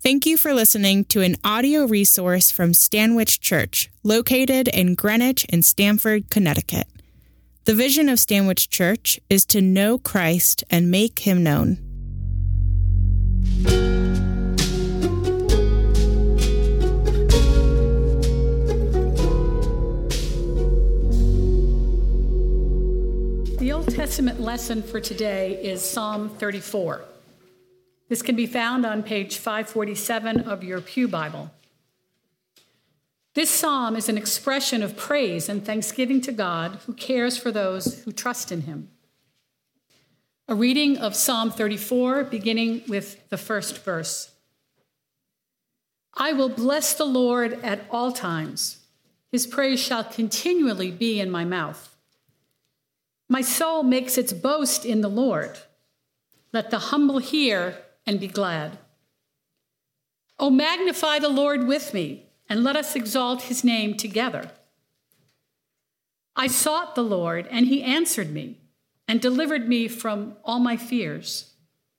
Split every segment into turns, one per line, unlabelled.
Thank you for listening to an audio resource from Stanwich Church, located in Greenwich and Stamford, Connecticut. The vision of Stanwich Church is to know Christ and make him known.
The Old Testament lesson for today is Psalm 34. This can be found on page 547 of your Pew Bible. This psalm is an expression of praise and thanksgiving to God, who cares for those who trust in him. A reading of Psalm 34, beginning with the first verse. I will bless the Lord at all times. His praise shall continually be in my mouth. My soul makes its boast in the Lord. Let the humble hear and be glad. Oh, magnify the Lord with me, and let us exalt his name together. I sought the Lord, and he answered me, and delivered me from all my fears.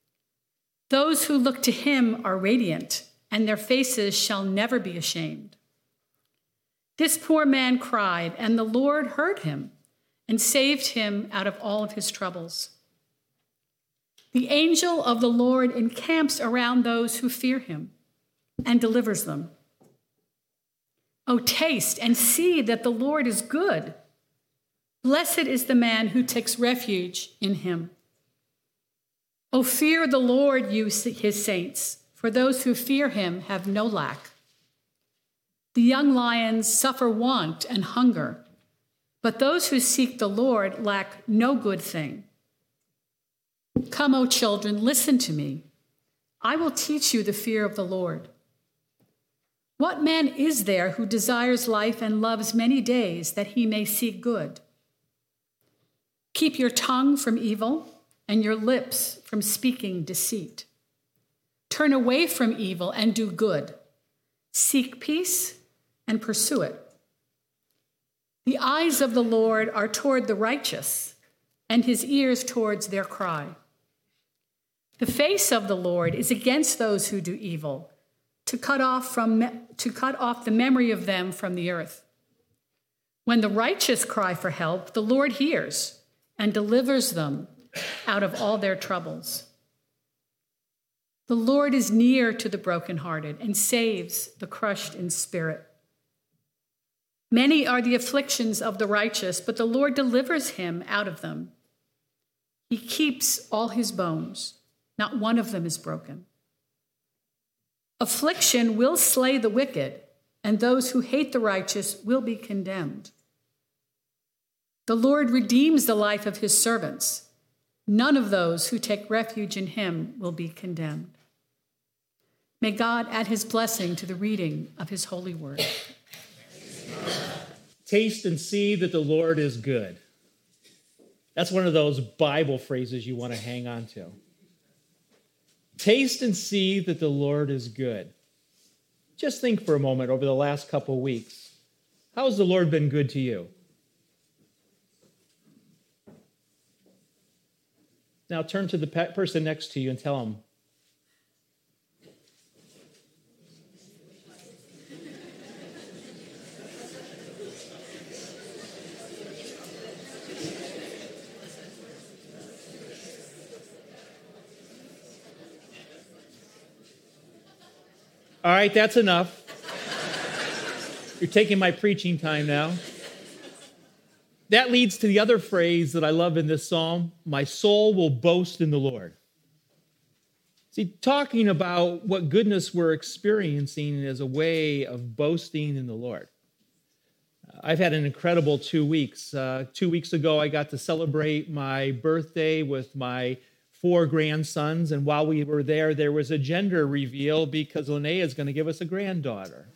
Those who look to him are radiant, and their faces shall never be ashamed. This poor man cried, and the Lord heard him, and saved him out of all of his troubles. The angel of the Lord encamps around those who fear him and delivers them. Oh, taste and see that the Lord is good. Blessed is the man who takes refuge in him. Oh, fear the Lord, you his saints, for those who fear him have no lack. The young lions suffer want and hunger, but those who seek the Lord lack no good thing. Come, O children, listen to me. I will teach you the fear of the Lord. What man is there who desires life and loves many days that he may see good? Keep your tongue from evil and your lips from speaking deceit. Turn away from evil and do good. Seek peace and pursue it. The eyes of the Lord are toward the righteous, and his ears towards their cry. The face of the Lord is against those who do evil, to cut off the memory of them from the earth. When the righteous cry for help, the Lord hears and delivers them out of all their troubles. The Lord is near to the brokenhearted and saves the crushed in spirit. Many are the afflictions of the righteous, but the Lord delivers him out of them. He keeps all his bones. Not one of them is broken. Affliction will slay the wicked, and those who hate the righteous will be condemned. The Lord redeems the life of his servants. None of those who take refuge in him will be condemned. May God add his blessing to the reading of his holy word.
Taste and see that the Lord is good. That's one of those Bible phrases you want to hang on to. Taste and see that the Lord is good. Just think for a moment over the last couple weeks. How has the Lord been good to you? Now turn to the person next to you and tell him, all right, that's enough. You're taking my preaching time now. That leads to the other phrase that I love in this psalm, my soul will boast in the Lord. See, talking about what goodness we're experiencing is a way of boasting in the Lord. I've had an incredible 2 weeks. 2 weeks ago, I got to celebrate my birthday with my 4 grandsons, and while we were there was a gender reveal because Linnea is going to give us a granddaughter.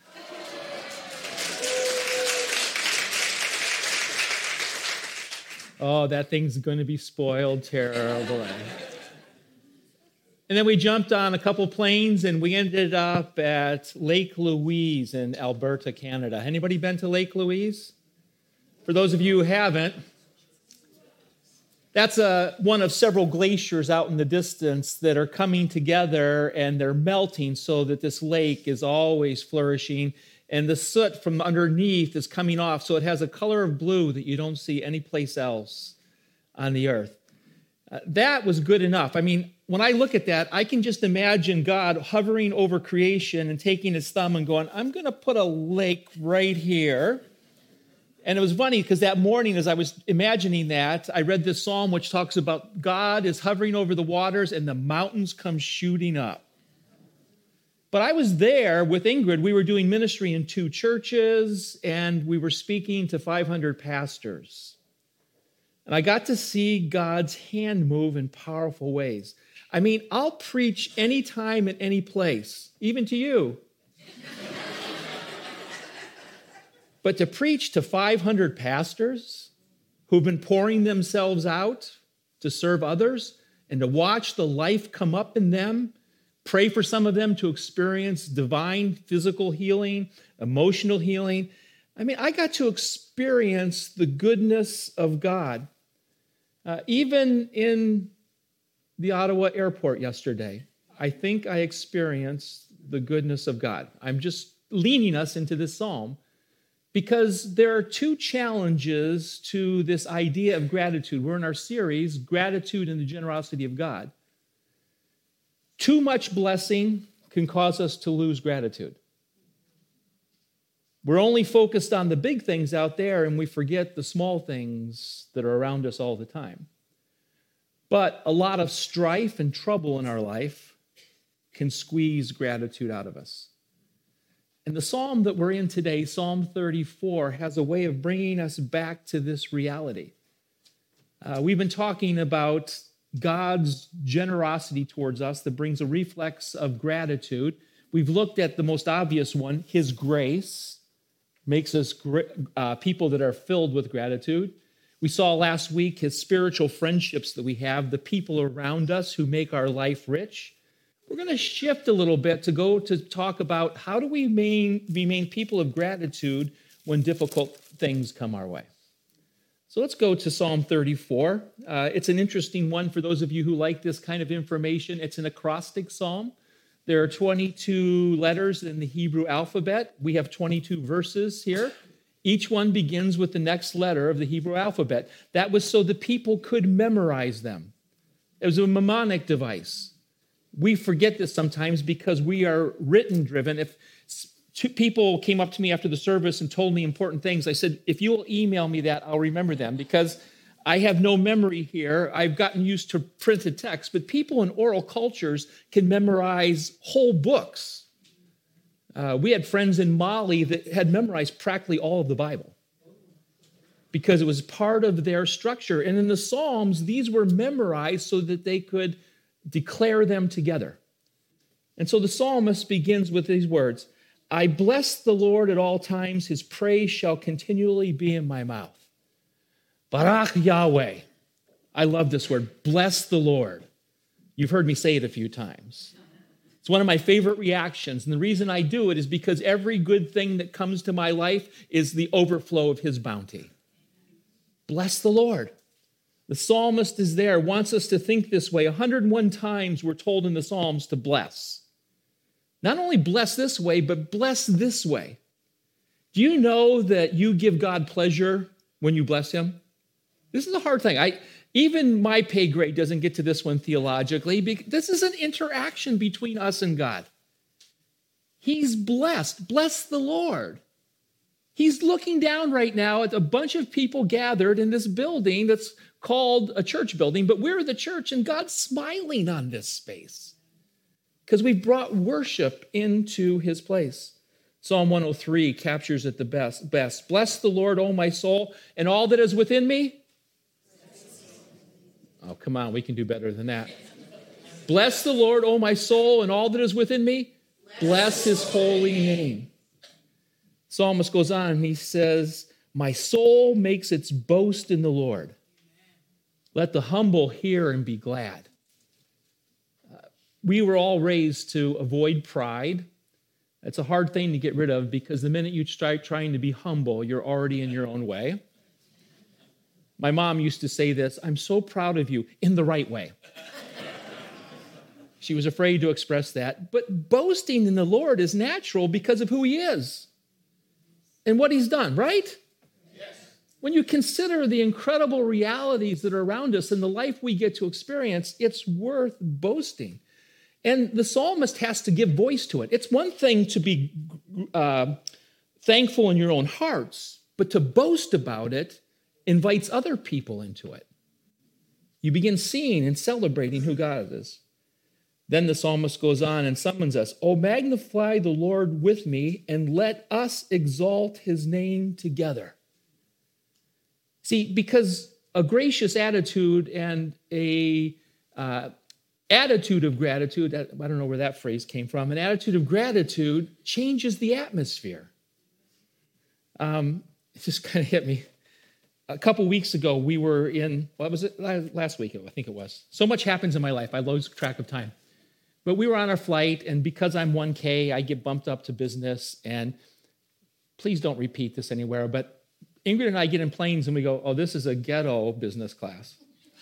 Oh, that thing's going to be spoiled terribly. And then we jumped on a couple planes, and we ended up at Lake Louise in Alberta, Canada. Anybody been to Lake Louise? For those of you who haven't, That's one of several glaciers out in the distance that are coming together and they're melting so that this lake is always flourishing. And the soot from underneath is coming off, so it has a color of blue that you don't see anyplace else on the earth. That was good enough. I mean, when I look at that, I can just imagine God hovering over creation and taking his thumb and going, I'm going to put a lake right here. And it was funny because that morning as I was imagining that, I read this psalm which talks about God is hovering over the waters and the mountains come shooting up. But I was there with Ingrid. We were doing ministry in 2 churches, and we were speaking to 500 pastors. And I got to see God's hand move in powerful ways. I mean, I'll preach anytime and any place, even to you. But to preach to 500 pastors who've been pouring themselves out to serve others and to watch the life come up in them, pray for some of them to experience divine physical healing, emotional healing. I mean, I got to experience the goodness of God. Even in the Ottawa airport yesterday, I think I experienced the goodness of God. I'm just leading us into this psalm because there are 2 challenges to this idea of gratitude. We're in our series, Gratitude and the Generosity of God. Too much blessing can cause us to lose gratitude. We're only focused on the big things out there and we forget the small things that are around us all the time. But a lot of strife and trouble in our life can squeeze gratitude out of us. And the psalm that we're in today, Psalm 34, has a way of bringing us back to this reality. We've been talking about God's generosity towards us that brings a reflex of gratitude. We've looked at the most obvious one, his grace makes us people that are filled with gratitude. We saw last week his spiritual friendships that we have, the people around us who make our life rich. We're going to shift a little bit to go to talk about how do we remain people of gratitude when difficult things come our way. So let's go to Psalm 34. It's an interesting one for those of you who like this kind of information. It's an acrostic psalm. There are 22 letters in the Hebrew alphabet. We have 22 verses here. Each one begins with the next letter of the Hebrew alphabet. That was so the people could memorize them. It was a mnemonic device. We forget this sometimes because we are written driven. If 2 people came up to me after the service and told me important things, I said, if you'll email me that, I'll remember them because I have no memory here. I've gotten used to printed text, but people in oral cultures can memorize whole books. We had friends in Mali that had memorized practically all of the Bible because it was part of their structure. And in the Psalms, these were memorized so that they could declare them together. And so the psalmist begins with these words, I bless the Lord at all times. His praise shall continually be in my mouth. Barak Yahweh. I love this word. Bless the Lord. You've heard me say it a few times. It's one of my favorite reactions. And the reason I do it is because every good thing that comes to my life is the overflow of his bounty. Bless the Lord. The psalmist is there, wants us to think this way. 101 times we're told in the Psalms to bless. Not only bless this way, but bless this way. Do you know that you give God pleasure when you bless him? This is a hard thing. Even my pay grade doesn't get to this one theologically, because this is an interaction between us and God. He's blessed. Bless the Lord. He's looking down right now at a bunch of people gathered in this building that's called a church building, but we're the church, and God's smiling on this space because we've brought worship into his place. Psalm 103 captures it the best. Bless the Lord, O my soul, and all that is within me. Oh, come on, we can do better than that. Bless the Lord, O my soul, and all that is within me. Bless his holy name. Psalmist goes on and he says, my soul makes its boast in the Lord. Let the humble hear and be glad. We were all raised to avoid pride. It's a hard thing to get rid of because the minute you start trying to be humble, you're already in your own way. My mom used to say this, I'm so proud of you, in the right way. She was afraid to express that. But boasting in the Lord is natural because of who he is and what he's done, right? Yes. When you consider the incredible realities that are around us and the life we get to experience, it's worth boasting. And the psalmist has to give voice to it. It's one thing to be thankful in your own hearts, but to boast about it invites other people into it. You begin seeing and celebrating who God is. Then the psalmist goes on and summons us, "Oh, magnify the Lord with me, and let us exalt his name together." See, because a gracious attitude and a attitude of gratitude, I don't know where that phrase came from, an attitude of gratitude changes the atmosphere. It just kind of hit me. A couple weeks ago, we were in, what was it? Last week, I think it was. So much happens in my life, I lose track of time. But we were on our flight, and because I'm 1K, I get bumped up to business. And please don't repeat this anywhere, but Ingrid and I get in planes, and we go, oh, this is a ghetto business class.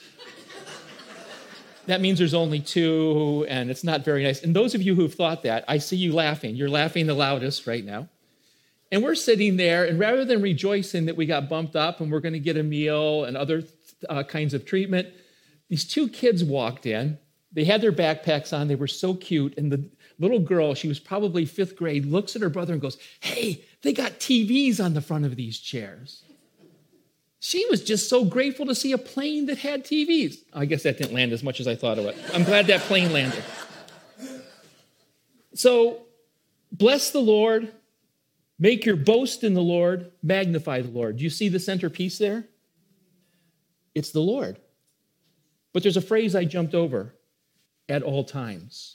That means there's only two, and it's not very nice. And those of you who've thought that, I see you laughing. You're laughing the loudest right now. And we're sitting there, and rather than rejoicing that we got bumped up and we're going to get a meal and other kinds of treatment, these two kids walked in. They had their backpacks on. They were so cute. And the little girl, she was probably 5th grade, looks at her brother and goes, "Hey, they got TVs on the front of these chairs." She was just so grateful to see a plane that had TVs. I guess that didn't land as much as I thought it would. I'm glad that plane landed. So, bless the Lord. Make your boast in the Lord. Magnify the Lord. Do you see the centerpiece there? It's the Lord. But there's a phrase I jumped over. At all times.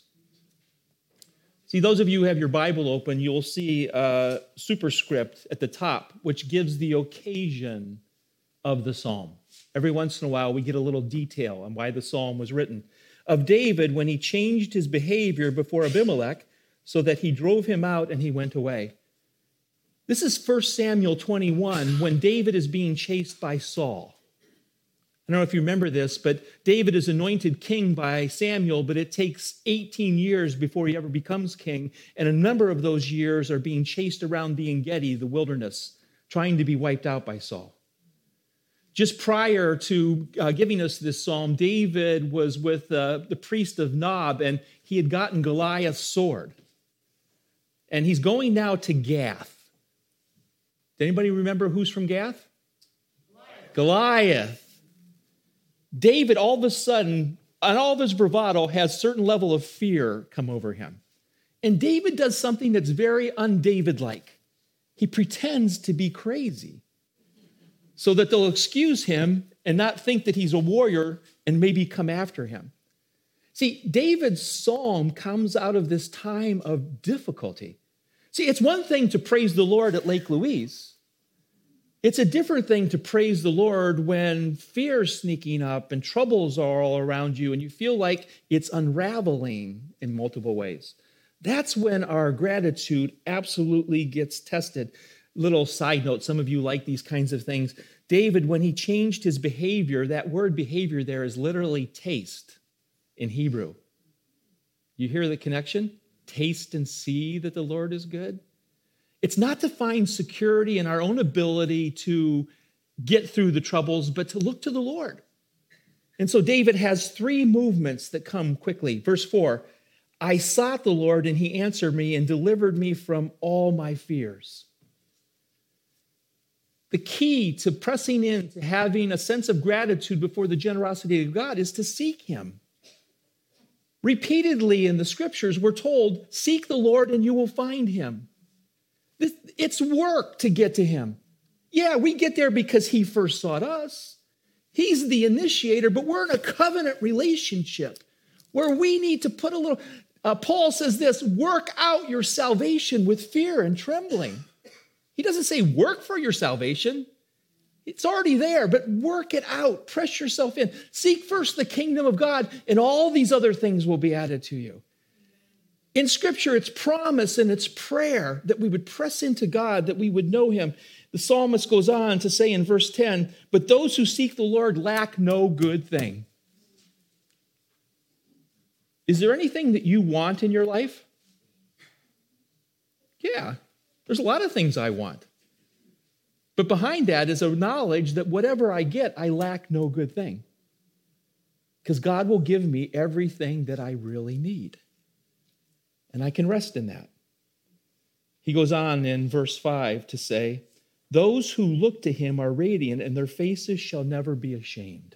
See, those of you who have your Bible open, you'll see a superscript at the top, which gives the occasion of the psalm. Every once in a while, we get a little detail on why the psalm was written. Of David, when he changed his behavior before Abimelech, so that he drove him out and he went away. This is 1 Samuel 21, when David is being chased by Saul. I don't know if you remember this, but David is anointed king by Samuel, but it takes 18 years before he ever becomes king, and a number of those years are being chased around the En-Gedi, the wilderness, trying to be wiped out by Saul. Just prior to giving us this psalm, David was with the priest of Nob, and he had gotten Goliath's sword. And he's going now to Gath. Does anybody remember who's from Gath? Goliath. David, all of a sudden, on all of his bravado, has a certain level of fear come over him. And David does something that's very un-David-like. He pretends to be crazy so that they'll excuse him and not think that he's a warrior and maybe come after him. See, David's psalm comes out of this time of difficulty. See, it's one thing to praise the Lord at Lake Louise. It's a different thing to praise the Lord when fear's sneaking up and troubles are all around you and you feel like it's unraveling in multiple ways. That's when our gratitude absolutely gets tested. Little side note, some of you like these kinds of things. David, when he changed his behavior, that word behavior there is literally taste in Hebrew. You hear the connection? Taste and see that the Lord is good. It's not to find security in our own ability to get through the troubles, but to look to the Lord. And so David has 3 movements that come quickly. Verse 4, I sought the Lord, and he answered me and delivered me from all my fears. The key to pressing in, to having a sense of gratitude before the generosity of God is to seek him. Repeatedly in the scriptures, we're told, seek the Lord and you will find him. It's work to get to him. Yeah, we get there because he first sought us. He's the initiator, but we're in a covenant relationship where we need to put a little... Paul says this, work out your salvation with fear and trembling. He doesn't say work for your salvation. It's already there, but work it out. Press yourself in. Seek first the kingdom of God, and all these other things will be added to you. In Scripture, it's promise and it's prayer that we would press into God, that we would know him. The psalmist goes on to say in verse 10, but those who seek the Lord lack no good thing. Is there anything that you want in your life? Yeah, there's a lot of things I want. But behind that is a knowledge that whatever I get, I lack no good thing. Because God will give me everything that I really need. And I can rest in that. He goes on in verse 5 to say, those who look to him are radiant, and their faces shall never be ashamed.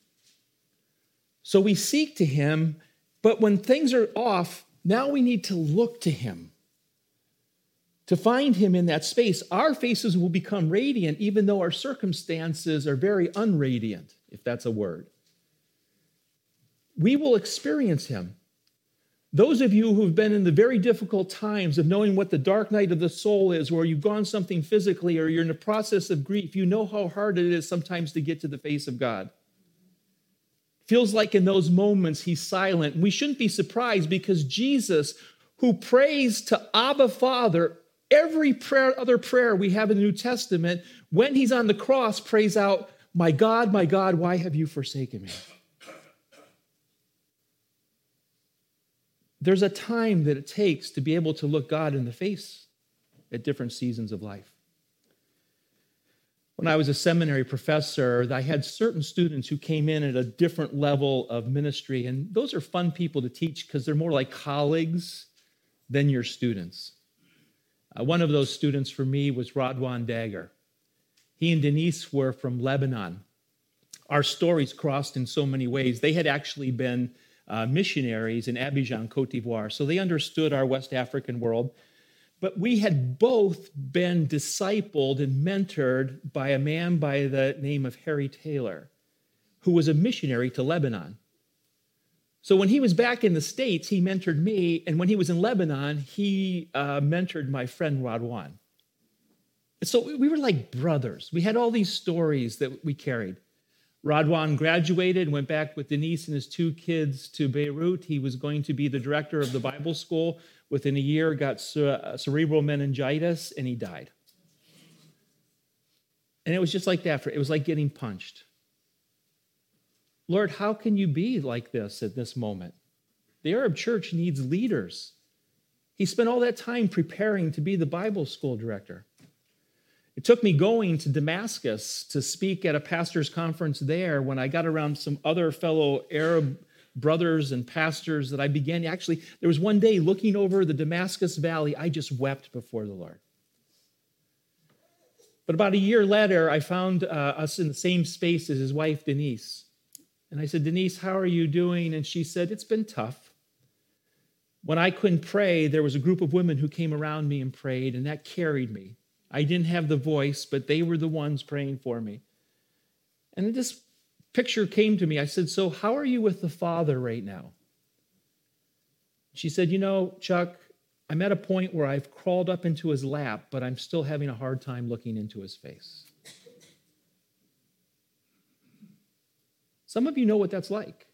So we seek to him, but when things are off, now we need to look to him. To find him in that space, our faces will become radiant, even though our circumstances are very unradiant, if that's a word. We will experience him. Those of you who've been in the very difficult times of knowing what the dark night of the soul is, where you've gone something physically or you're in the process of grief, you know how hard it is sometimes to get to the face of God. Feels like in those moments he's silent. We shouldn't be surprised because Jesus, who prays to Abba Father, every other prayer we have in the New Testament, when he's on the cross, prays out, my God, why have you forsaken me? There's a time that it takes to be able to look God in the face at different seasons of life. When I was a seminary professor, I had certain students who came in at a different level of ministry, and those are fun people to teach because they're more like colleagues than your students. One of those students for me was Radwan Dagger. He and Denise were from Lebanon. Our stories crossed in so many ways. They had actually been missionaries in Abidjan, Cote d'Ivoire, so they understood our West African world. But we had both been discipled and mentored by a man by the name of Harry Taylor, who was a missionary to Lebanon. So when he was back in the States, he mentored me, and when he was in Lebanon, he mentored my friend Radwan. So we were like brothers. We had all these stories that we carried. Radwan graduated and went back with Denise and his two kids to Beirut. He was going to be the director of the Bible school. Within a year, got cerebral meningitis, and he died. And it was just like that. It was like getting punched. Lord, how can you be like this at this moment? The Arab church needs leaders. He spent all that time preparing to be the Bible school director. It took me going to Damascus to speak at a pastor's conference there when I got around some other fellow Arab brothers and pastors that I began. Actually, there was one day looking over the Damascus Valley, I just wept before the Lord. But about a year later, I found us in the same space as his wife, Denise. And I said, Denise, how are you doing? And she said, it's been tough. When I couldn't pray, there was a group of women who came around me and prayed, and that carried me. I didn't have the voice, but they were the ones praying for me. And this picture came to me. I said, so how are you with the Father right now? She said, Chuck, I'm at a point where I've crawled up into his lap, but I'm still having a hard time looking into his face. Some of you know what that's like.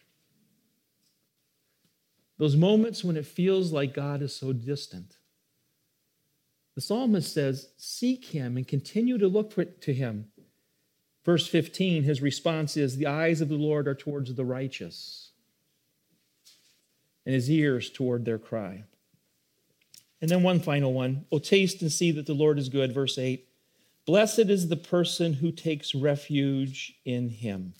Those moments when it feels like God is so distant. The psalmist says, seek him and continue to look to him. Verse 15, his response is, the eyes of the Lord are towards the righteous, and his ears toward their cry. And then one final one. Oh, taste and see that the Lord is good. Verse 8, blessed is the person who takes refuge in him.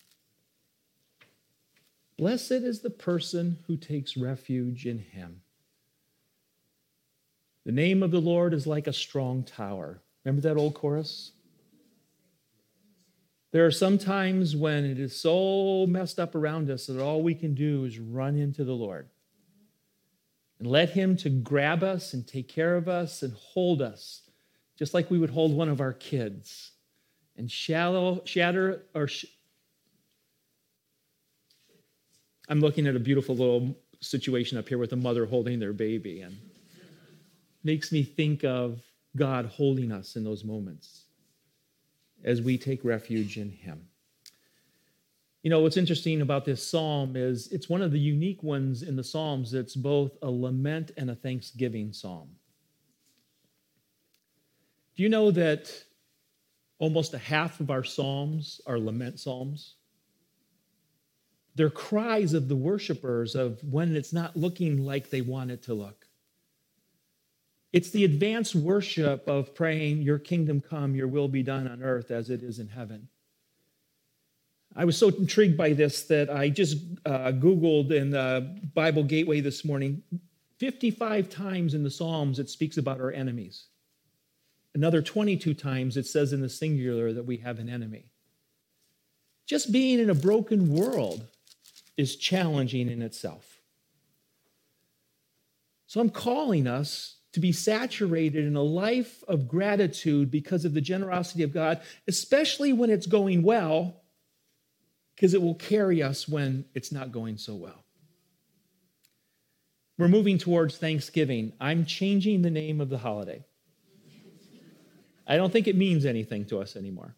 Blessed is the person who takes refuge in him. The name of the Lord is like a strong tower. Remember that old chorus? There are some times when it is so messed up around us that all we can do is run into the Lord and let him to grab us and take care of us and hold us, just like we would hold one of our kids and I'm looking at a beautiful little situation up here with a mother holding their baby, and makes me think of God holding us in those moments as we take refuge in him. You know, what's interesting about this psalm is it's one of the unique ones in the Psalms that's both a lament and a thanksgiving psalm. Do you know that almost a half of our psalms are lament psalms? They're cries of the worshipers of when it's not looking like they want it to look. It's the advanced worship of praying, your kingdom come, your will be done on earth as it is in heaven. I was so intrigued by this that I just Googled in the Bible Gateway this morning, 55 times in the Psalms it speaks about our enemies. Another 22 times it says in the singular that we have an enemy. Just being in a broken world is challenging in itself. So I'm calling us to be saturated in a life of gratitude because of the generosity of God, especially when it's going well, because it will carry us when it's not going so well. We're moving towards Thanksgiving. I'm changing the name of the holiday. I don't think it means anything to us anymore.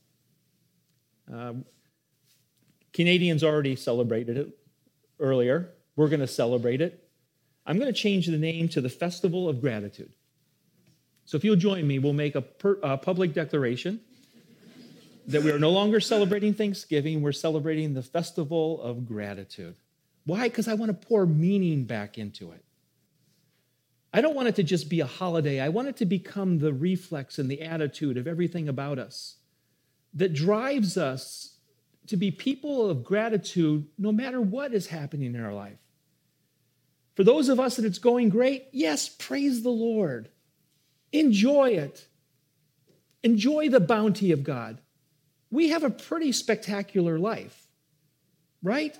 Canadians already celebrated it earlier. We're going to celebrate it. I'm going to change the name to the Festival of Gratitude. So if you'll join me, we'll make a public declaration that we are no longer celebrating Thanksgiving. We're celebrating the Festival of Gratitude. Why? Because I want to pour meaning back into it. I don't want it to just be a holiday. I want it to become the reflex and the attitude of everything about us that drives us to be people of gratitude no matter what is happening in our life. For those of us that it's going great, yes, praise the Lord. Enjoy it. Enjoy the bounty of God. We have a pretty spectacular life, right?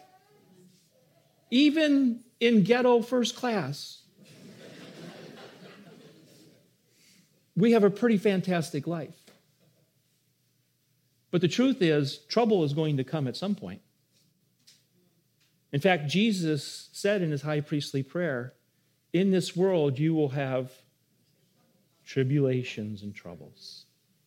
Even in ghetto first class, we have a pretty fantastic life. But the truth is, trouble is going to come at some point. In fact, Jesus said in his high priestly prayer, in this world you will have tribulations and troubles.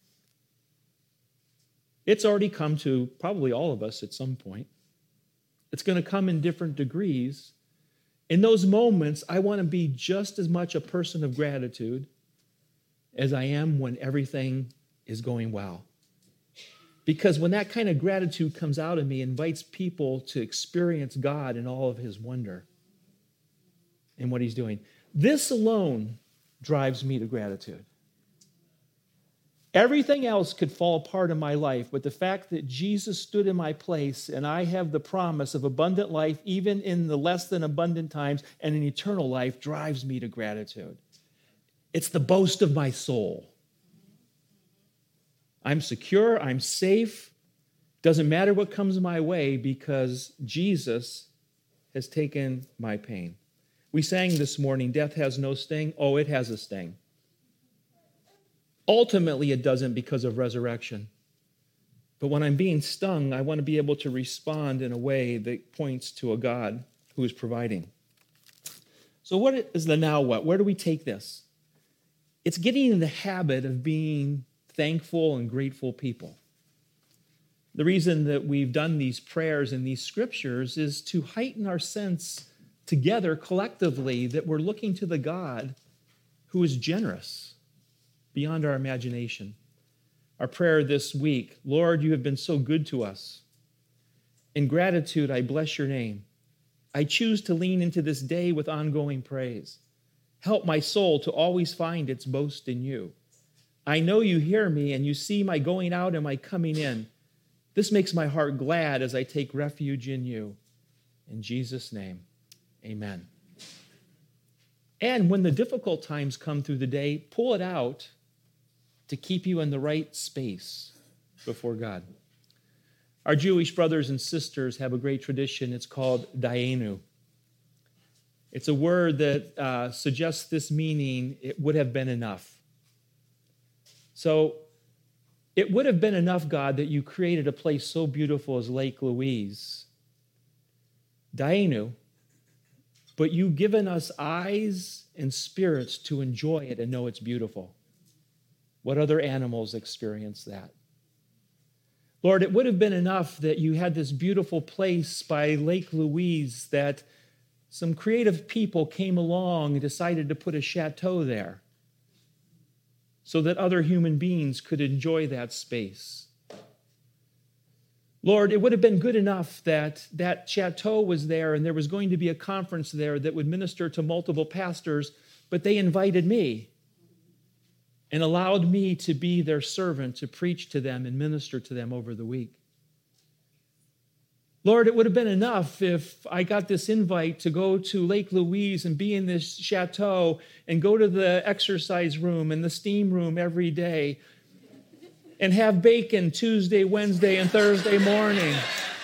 It's already come to probably all of us at some point. It's going to come in different degrees. In those moments, I want to be just as much a person of gratitude as I am when everything is going well. Because when that kind of gratitude comes out of me, it invites people to experience God in all of his wonder and what he's doing. This alone drives me to gratitude. Everything else could fall apart in my life, but the fact that Jesus stood in my place and I have the promise of abundant life, even in the less than abundant times, and an eternal life drives me to gratitude. It's the boast of my soul. I'm secure, I'm safe. Doesn't matter what comes my way because Jesus has taken my pain. We sang this morning, death has no sting. Oh, it has a sting. Ultimately, it doesn't because of resurrection. But when I'm being stung, I want to be able to respond in a way that points to a God who is providing. So what is the now what? Where do we take this? It's getting in the habit of being thankful and grateful people. The reason that we've done these prayers and these scriptures is to heighten our sense together collectively that we're looking to the God who is generous beyond our imagination. Our prayer this week, Lord, you have been so good to us. In gratitude, I bless your name. I choose to lean into this day with ongoing praise. Help my soul to always find its boast in you. I know you hear me and you see my going out and my coming in. This makes my heart glad as I take refuge in you. In Jesus' name, amen. And when the difficult times come through the day, pull it out to keep you in the right space before God. Our Jewish brothers and sisters have a great tradition. It's called Dayenu. It's a word that suggests this meaning, it would have been enough. So it would have been enough, God, that you created a place so beautiful as Lake Louise. Dayenu. But you've given us eyes and spirits to enjoy it and know it's beautiful. What other animals experience that? Lord, it would have been enough that you had this beautiful place by Lake Louise that some creative people came along and decided to put a chateau there so that other human beings could enjoy that space. Lord, it would have been good enough that that chateau was there and there was going to be a conference there that would minister to multiple pastors, but they invited me and allowed me to be their servant to preach to them and minister to them over the week. Lord, it would have been enough if I got this invite to go to Lake Louise and be in this chateau and go to the exercise room and the steam room every day and have bacon Tuesday, Wednesday, and Thursday morning.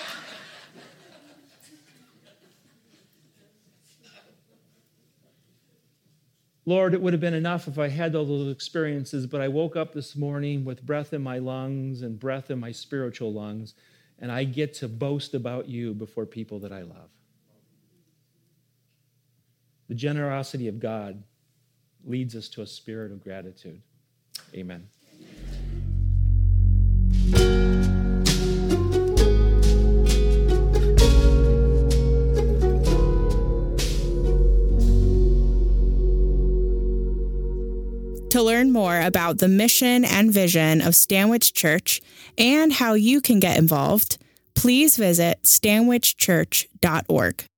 Lord, it would have been enough if I had all those experiences, but I woke up this morning with breath in my lungs and breath in my spiritual lungs, and I get to boast about you before people that I love. The generosity of God leads us to a spirit of gratitude. Amen.
To learn more about the mission and vision of Stanwich Church and how you can get involved, please visit stanwichchurch.org.